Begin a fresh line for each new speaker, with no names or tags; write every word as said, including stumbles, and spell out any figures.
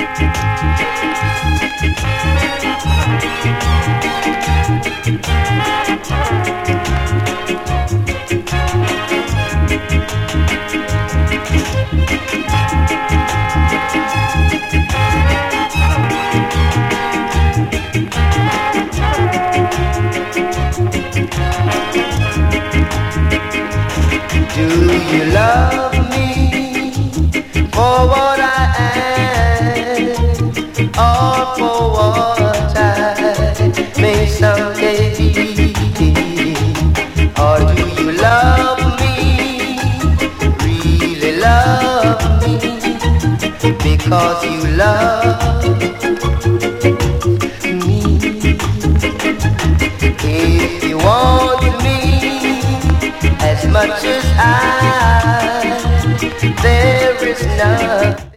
You love me for what I am, or for what I may someday be? Or do you love me, really love me, because you love me? If you want me as much as I, there is nothing